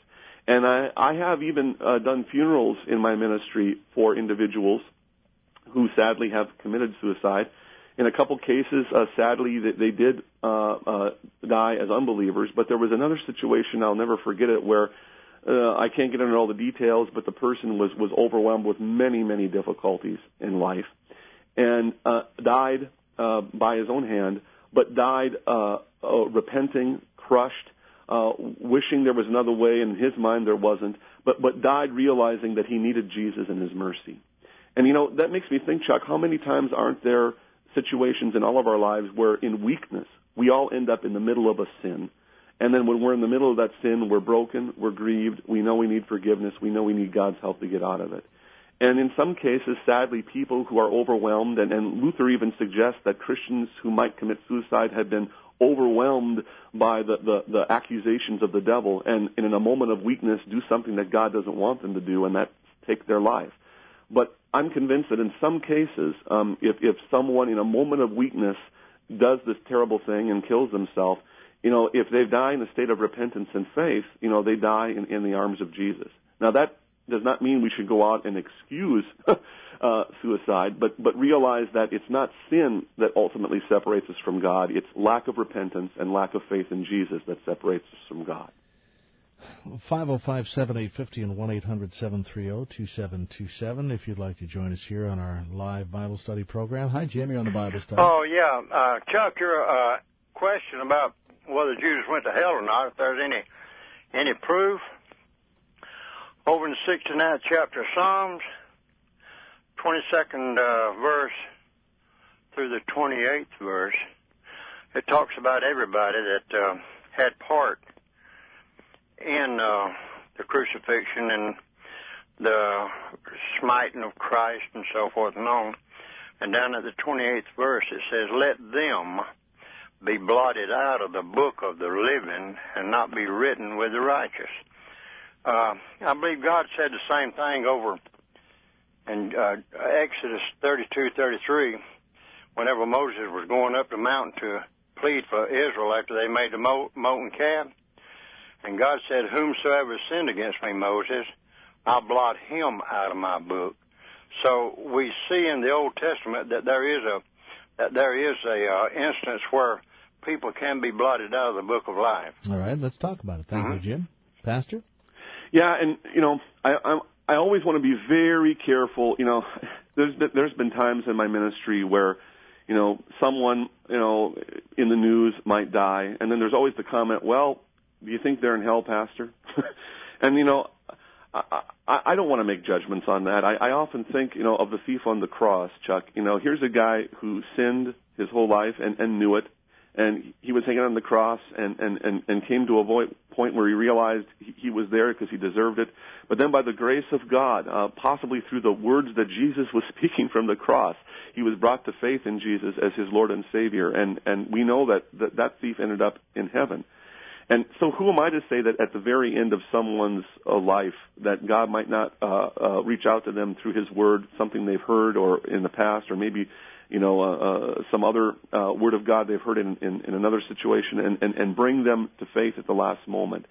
And I, I have even uh, done funerals in my ministry for individuals who sadly have committed suicide. In a couple cases, uh, sadly, they, they did uh, uh, die as unbelievers, but there was another situation, I'll never forget it, where uh, I can't get into all the details, but the person was, was overwhelmed with many, many difficulties in life and uh, died uh, by his own hand, but died uh, uh, repenting, crushed, uh, wishing there was another way, and in his mind there wasn't, but, but died realizing that he needed Jesus and his mercy. And, you know, that makes me think, Chuck, how many times aren't there situations in all of our lives where in weakness we all end up in the middle of a sin, and then when we're in the middle of that sin, we're broken, we're grieved, we know we need forgiveness, we know we need God's help to get out of it. And in some cases, sadly, people who are overwhelmed, and, and Luther even suggests that Christians who might commit suicide have been overwhelmed by the, the, the accusations of the devil, and, and in a moment of weakness do something that God doesn't want them to do, and that's take their life. But I'm convinced that in some cases, um, if, if someone in a moment of weakness does this terrible thing and kills themselves, you know, if they die in a state of repentance and faith, you know, they die in, in the arms of Jesus. Now, that does not mean we should go out and excuse uh, suicide, but, but realize that it's not sin that ultimately separates us from God. It's lack of repentance and lack of faith in Jesus that separates us from God. five oh five, seven eight five oh and one eight hundred, seven three zero, two seven two seven if you'd like to join us here on our live Bible study program. Hi, Jim. You're on the Bible study. Oh, yeah. Uh, Chuck, your uh, question about whether Judas went to hell or not, if there's any any proof, over in the sixty-ninth chapter of Psalms, twenty-second uh, verse through the twenty-eighth verse, it talks about everybody that uh, had part in uh, the crucifixion and the smiting of Christ and so forth and on. And down at the twenty-eighth verse it says, let them be blotted out of the book of the living and not be written with the righteous. Uh, I believe God said the same thing over in uh, Exodus thirty-two, thirty-three, whenever Moses was going up the mountain to plead for Israel after they made the molten calf. And God said, whomsoever sinned against me, Moses, I'll blot him out of my book. So we see in the Old Testament that there is a that there is a uh, instance where people can be blotted out of the book of life. All right, let's talk about it. Thank mm-hmm. you, Jim. Pastor? Yeah, and, you know, I I, I always want to be very careful. You know, there's been, there's been times in my ministry where, you know, someone, you know, in the news might die, and then there's always the comment, well, do you think they're in hell, Pastor? And, you know, I, I, I don't want to make judgments on that. I, I often think, you know, of the thief on the cross, Chuck. You know, here's a guy who sinned his whole life and, and knew it, and he was hanging on the cross and, and, and, and came to a point where he realized he, he was there because he deserved it. But then by the grace of God, uh, possibly through the words that Jesus was speaking from the cross, he was brought to faith in Jesus as his Lord and Savior. And, and we know that, that that thief ended up in heaven. And so who am I to say that at the very end of someone's uh, life that God might not uh, uh, reach out to them through his word, something they've heard or in the past, or maybe, you know, uh, uh, some other uh, word of God they've heard in, in, in another situation, and, and, and bring them to faith at the last moment.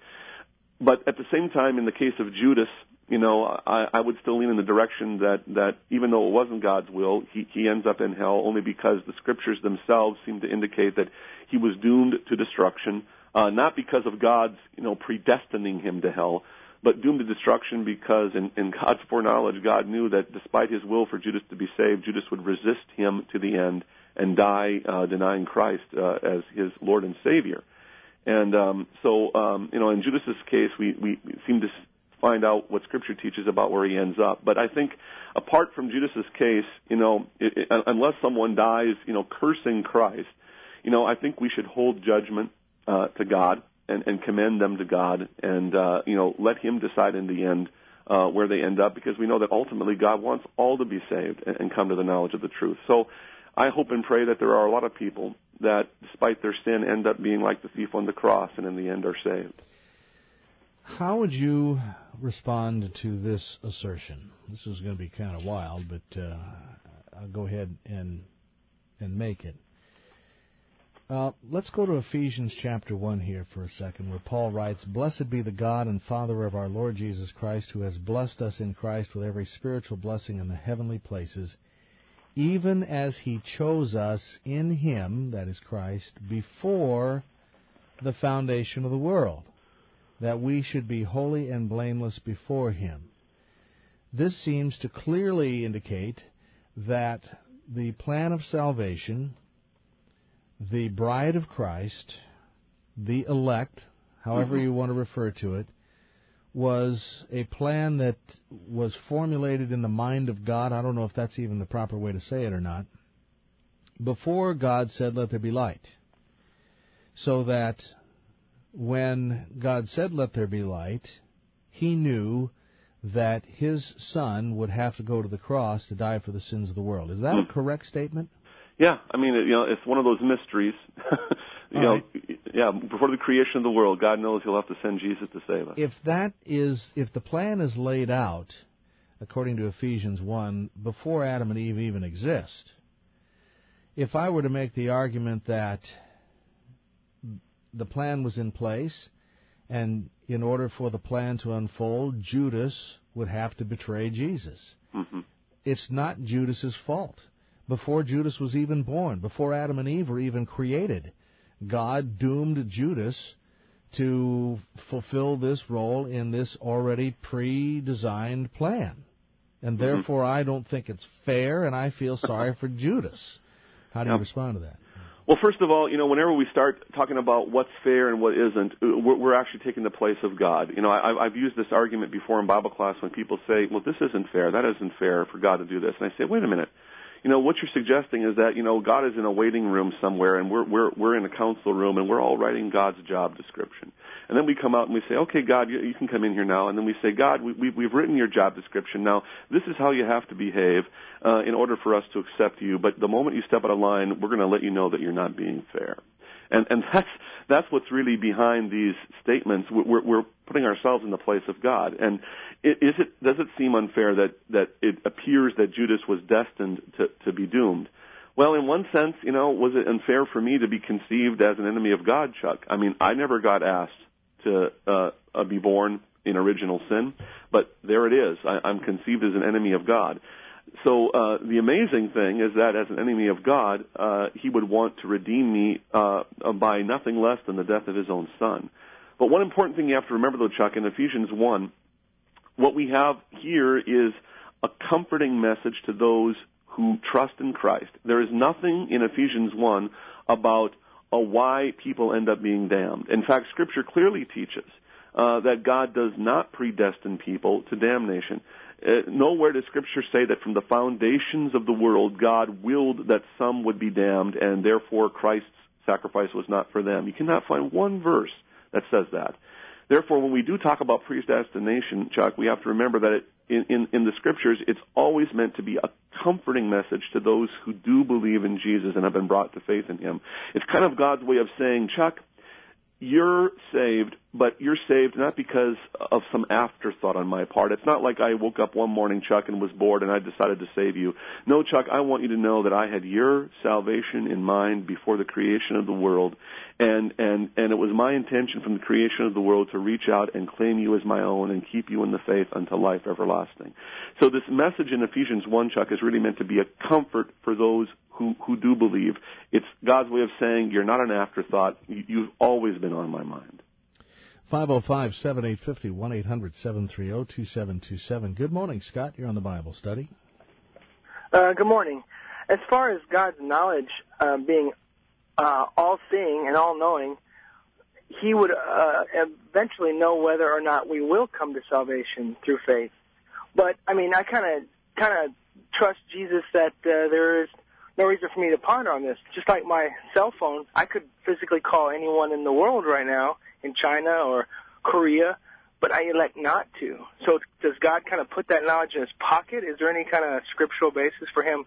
But at the same time, in the case of Judas, you know, I, I would still lean in the direction that, that even though it wasn't God's will, he, he ends up in hell only because the scriptures themselves seem to indicate that he was doomed to destruction. Uh, not because of God's, you know, predestining him to hell, but doomed to destruction because in, in God's foreknowledge, God knew that despite his will for Judas to be saved, Judas would resist him to the end and die uh, denying Christ uh, as his Lord and Savior. And um, so, um, you know, in Judas's case, we, we seem to find out what Scripture teaches about where he ends up. But I think apart from Judas's case, you know, it, it, unless someone dies, you know, cursing Christ, you know, I think we should hold judgment Uh, to God and, and commend them to God and, uh, you know, let him decide in the end uh, where they end up, because we know that ultimately God wants all to be saved and, and come to the knowledge of the truth. So I hope and pray that there are a lot of people that, despite their sin, end up being like the thief on the cross and in the end are saved. How would you respond to this assertion? This is going to be kind of wild, but uh, I'll go ahead and and make it. Uh, let's go to Ephesians chapter one here for a second, where Paul writes, "Blessed be the God and Father of our Lord Jesus Christ, who has blessed us in Christ with every spiritual blessing in the heavenly places, even as he chose us in him," that is Christ, "before the foundation of the world, that we should be holy and blameless before him." This seems to clearly indicate that the plan of salvation, the bride of Christ, the elect, however mm-hmm. you want to refer to it, was a plan that was formulated in the mind of God. I don't know if that's even the proper way to say it or not. Before God said, "Let there be light." So that when God said, "Let there be light," he knew that his Son would have to go to the cross to die for the sins of the world. Is that a correct statement? Yeah, I mean, you know, it's one of those mysteries. you know, right. Yeah, before the creation of the world, God knows he'll have to send Jesus to save us. If that is, if the plan is laid out, according to Ephesians one, before Adam and Eve even exist, if I were to make the argument that the plan was in place, and in order for the plan to unfold, Judas would have to betray Jesus. Mm-hmm. It's not Judas's fault. Before Judas was even born, before Adam and Eve were even created, God doomed Judas to fulfill this role in this already pre-designed plan. And mm-hmm. therefore, I don't think it's fair, and I feel sorry for Judas. How do yep. you respond to that? Well, first of all, you know, whenever we start talking about what's fair and what isn't, we're, we're actually taking the place of God. You know, I, I've used this argument before in Bible class when people say, "Well, this isn't fair. That isn't fair for God to do this." And I say, "Wait a minute. You know, what you're suggesting is that, you know, God is in a waiting room somewhere, and we're we're we're in a council room, and we're all writing God's job description. And then we come out and we say, okay, God, you, you can come in here now. And then we say, God, we, we, we've written your job description. Now, this is how you have to behave uh, in order for us to accept you. But the moment you step out of line, we're going to let you know that you're not being fair." And and that's that's what's really behind these statements. We're, we're putting ourselves in the place of God. And is it does it seem unfair that, that it appears that Judas was destined to, to be doomed? Well, in one sense, you know, was it unfair for me to be conceived as an enemy of God, Chuck? I mean, I never got asked to uh, uh, be born in original sin, but there it is. I, I'm conceived as an enemy of God. So uh, the amazing thing is that as an enemy of God, uh, he would want to redeem me uh, by nothing less than the death of his own Son. But one important thing you have to remember, though, Chuck, in Ephesians one, what we have here is a comforting message to those who trust in Christ. There is nothing in Ephesians one about uh, why people end up being damned. In fact, Scripture clearly teaches uh, that God does not predestine people to damnation. Uh, nowhere does Scripture say that from the foundations of the world, God willed that some would be damned, and therefore Christ's sacrifice was not for them. You cannot find one verse that says that. Therefore, when we do talk about predestination, Chuck, we have to remember that it, in, in, in the Scriptures, it's always meant to be a comforting message to those who do believe in Jesus and have been brought to faith in him. It's kind of God's way of saying, Chuck, you're saved, but you're saved not because of some afterthought on my part. It's not like I woke up one morning, Chuck, and was bored and I decided to save you. No, Chuck, I want you to know that I had your salvation in mind before the creation of the world, and, and, and it was my intention from the creation of the world to reach out and claim you as my own and keep you in the faith unto life everlasting. So this message in Ephesians one, Chuck, is really meant to be a comfort for those who, who do believe. It's God's way of saying you're not an afterthought. You've always been on my mind. five oh five, seven eight five oh, one eight hundred, seven three zero, two seven two seven. Good morning, Scott. You're on the Bible Study. Uh, good morning. As far as God's knowledge uh, being uh, all-seeing and all-knowing, he would uh, eventually know whether or not we will come to salvation through faith. But, I mean, I kind of kind of trust Jesus that uh, there is no reason for me to ponder on this. Just like my cell phone, I could physically call anyone in the world right now, in China or Korea, but I elect not to. So does God kind of put that knowledge in his pocket? Is there any kind of scriptural basis for him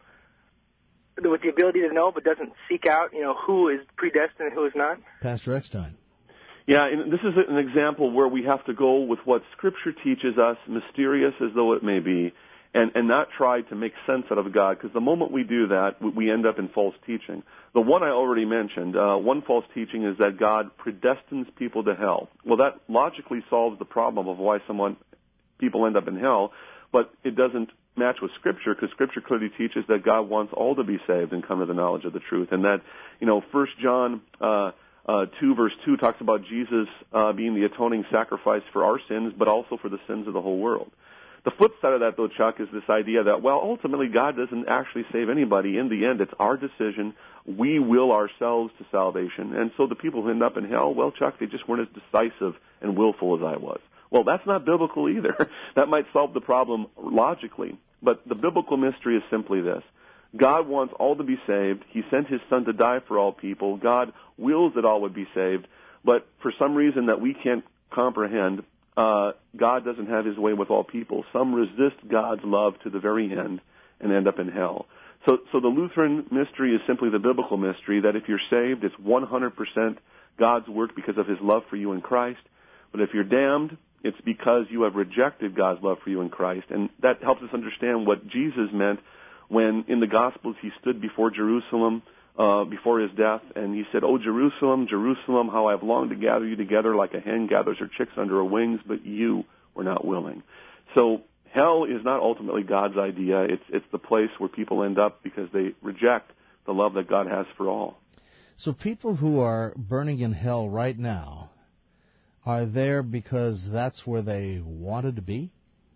with the ability to know but doesn't seek out, you know, who is predestined and who is not? Pastor Eckstein. Yeah, and this is an example where we have to go with what Scripture teaches us, mysterious as though it may be, and, and not try to make sense out of God, because the moment we do that, we end up in false teaching. The one I already mentioned, uh, one false teaching is that God predestines people to hell. Well, that logically solves the problem of why someone people end up in hell, but it doesn't match with Scripture, because Scripture clearly teaches that God wants all to be saved and come to the knowledge of the truth, and that, you know, First John uh, uh, two verse two talks about Jesus uh, being the atoning sacrifice for our sins, but also for the sins of the whole world. The flip side of that, though, Chuck, is this idea that, well, ultimately God doesn't actually save anybody. In the end, it's our decision. We will ourselves to salvation. And so the people who end up in hell, well, Chuck, they just weren't as decisive and willful as I was. Well, that's not biblical either. That might solve the problem logically. But the biblical mystery is simply this. God wants all to be saved. He sent His Son to die for all people. God wills that all would be saved. But for some reason that we can't comprehend, Uh, God doesn't have His way with all people. Some resist God's love to the very end and end up in hell. So, so the Lutheran mystery is simply the biblical mystery, that if you're saved, it's one hundred percent God's work because of His love for you in Christ. But if you're damned, it's because you have rejected God's love for you in Christ. And that helps us understand what Jesus meant when in the Gospels He stood before Jerusalem Uh, before His death, and He said, "Oh, Jerusalem, Jerusalem, how I have longed to gather you together like a hen gathers her chicks under her wings, but you were not willing." So hell is not ultimately God's idea. It's it's the place where people end up because they reject the love that God has for all. So people who are burning in hell right now, are there because that's where they wanted to be?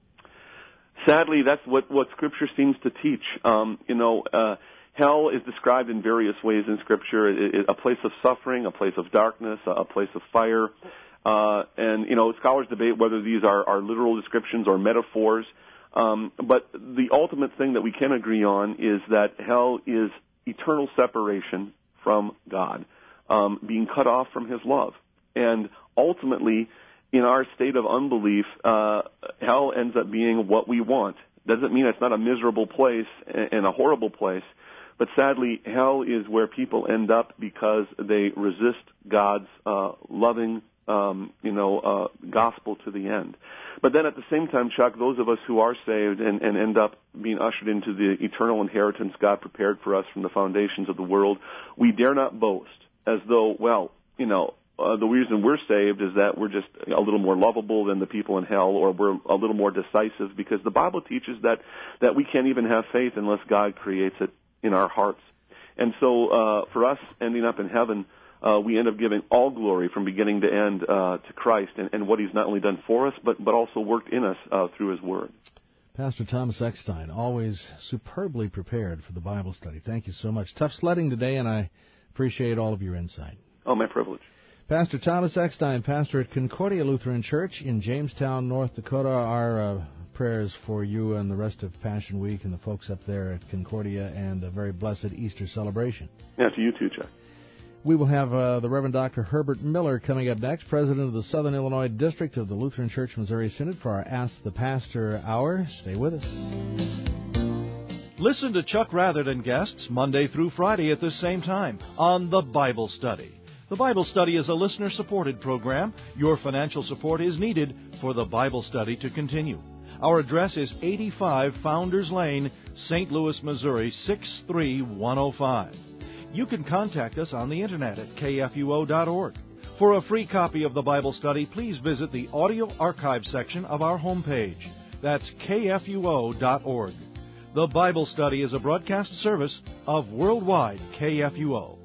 Sadly, that's what, what Scripture seems to teach. Um, you know, uh, Hell is described in various ways in Scripture. It, it, a place of suffering, a place of darkness, a, a place of fire. Uh, and, you know, scholars debate whether these are, are literal descriptions or metaphors. Um, but the ultimate thing that we can agree on is that hell is eternal separation from God, um, being cut off from His love. And ultimately, in our state of unbelief, uh, hell ends up being what we want. Doesn't mean it's not a miserable place and a horrible place. But sadly, hell is where people end up because they resist God's uh, loving, um, you know, uh, gospel to the end. But then at the same time, Chuck, those of us who are saved and, and end up being ushered into the eternal inheritance God prepared for us from the foundations of the world, we dare not boast as though, well, you know, uh, the reason we're saved is that we're just a little more lovable than the people in hell, or we're a little more decisive, because the Bible teaches that, that we can't even have faith unless God creates it in our hearts. And so uh, for us ending up in heaven, uh, we end up giving all glory from beginning to end uh, to Christ and, and what He's not only done for us, but, but also worked in us uh, through His Word. Pastor Thomas Eckstein, always superbly prepared for the Bible study. Thank you so much. Tough sledding today, and I appreciate all of your insight. Oh, my privilege. Pastor Thomas Eckstein, pastor at Concordia Lutheran Church in Jamestown, North Dakota. Our uh, prayers for you and the rest of Passion Week and the folks up there at Concordia, and a very blessed Easter celebration. Yeah, to you too, Chuck. We will have uh, the Reverend Doctor Herbert Miller coming up next, president of the Southern Illinois District of the Lutheran Church Missouri Synod, for our Ask the Pastor Hour. Stay with us. Listen to Chuck Rather and guests Monday through Friday at this same time on The Bible Study. The Bible Study is a listener-supported program. Your financial support is needed for the Bible Study to continue. Our address is eighty-five Founders Lane, Saint Louis, Missouri, six three one oh five. You can contact us on the Internet at K F U O dot org. For a free copy of the Bible Study, please visit the audio archive section of our homepage. That's K F U O dot org. The Bible Study is a broadcast service of Worldwide K F U O.